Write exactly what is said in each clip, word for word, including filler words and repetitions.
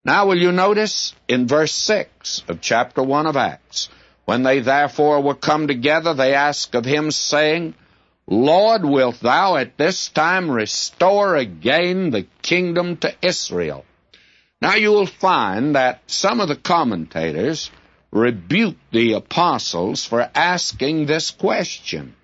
Now will you notice in verse six of chapter one of Acts, when they therefore were come together, they asked of him, saying, Lord, wilt thou at this time restore again the kingdom to Israel? Now you will find that some of the commentators rebuke the apostles for asking this question,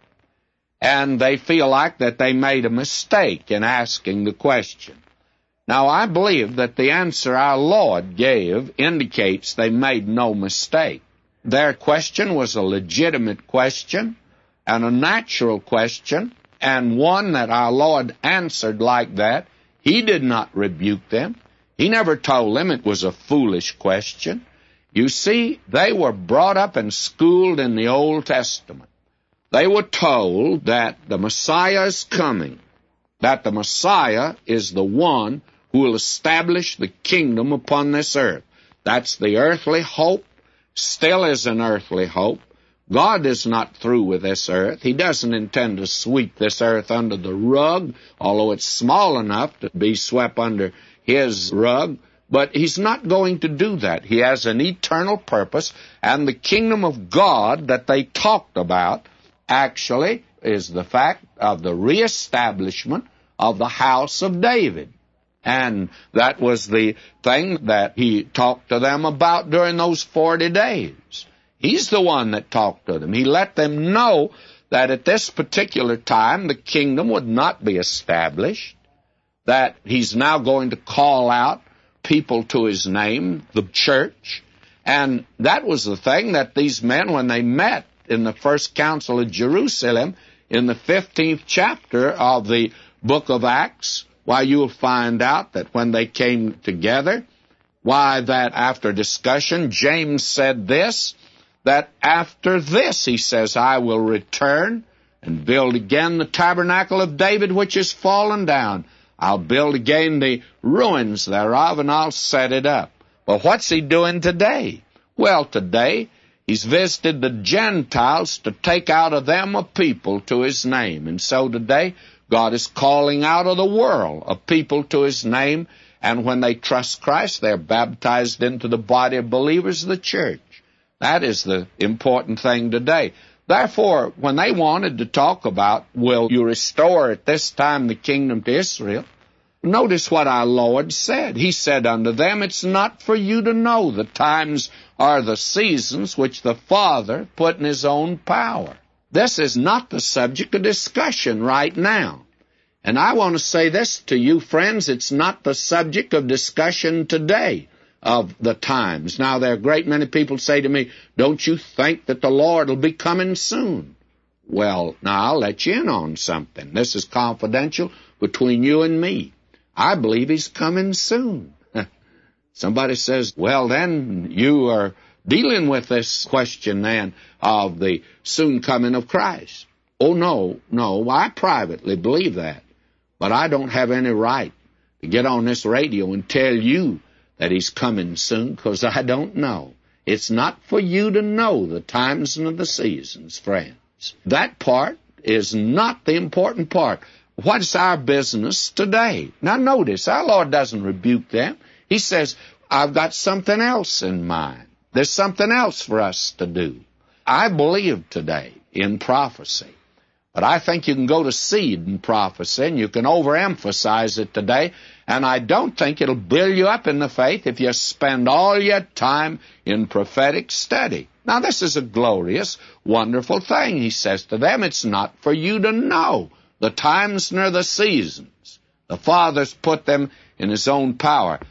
and they feel like that they made a mistake in asking the question. Now, I believe that the answer our Lord gave indicates they made no mistake. Their question was a legitimate question and a natural question, and one that our Lord answered like that. He did not rebuke them. He never told them it was a foolish question. You see, they were brought up and schooled in the Old Testament. They were told that the Messiah is coming, that the Messiah is the one who will establish the kingdom upon this earth. That's the earthly hope, still is an earthly hope. God is not through with this earth. He doesn't intend to sweep this earth under the rug, although it's small enough to be swept under His rug. But He's not going to do that. He has an eternal purpose, and the kingdom of God that they talked about actually is the fact of the reestablishment of the house of David. And that was the thing that He talked to them about during those forty days. He's the one that talked to them. He let them know that at this particular time the kingdom would not be established, that He's now going to call out people to His name, the church. And that was the thing that these men, when they met in the first council of Jerusalem, in the fifteenth chapter of the book of Acts, why, you'll find out that when they came together, why, that after discussion, James said this, that after this, he says, I will return and build again the tabernacle of David, which is fallen down. I'll build again the ruins thereof, and I'll set it up. Well, what's he doing today? Well, today, he's visited the Gentiles to take out of them a people to His name. And so today, God is calling out of the world a people to His name, and when they trust Christ, they're baptized into the body of believers of the church. That is the important thing today. Therefore, when they wanted to talk about, will you restore at this time the kingdom to Israel, notice what our Lord said. He said unto them, it's not for you to know the times or the seasons which the Father put in His own power. This is not the subject of discussion right now. And I want to say this to you, friends, it's not the subject of discussion today of the times. Now, there are a great many people say to me, don't you think that the Lord will be coming soon? Well, now, I'll let you in on something. This is confidential between you and me. I believe He's coming soon. Somebody says, well, then you are dealing with this question, then, of the soon coming of Christ. Oh, no, no, I privately believe that. But I don't have any right to get on this radio and tell you that He's coming soon, because I don't know. It's not for you to know the times and the seasons, friends. That part is not the important part. What's our business today? Now, notice, our Lord doesn't rebuke them. He says, I've got something else in mind. There's something else for us to do. I believe today in prophecy, but I think you can go to seed in prophecy, and you can overemphasize it today, and I don't think it'll build you up in the faith if you spend all your time in prophetic study. Now, this is a glorious, wonderful thing. He says to them, it's not for you to know the times nor the seasons. The Father's put them in His own power.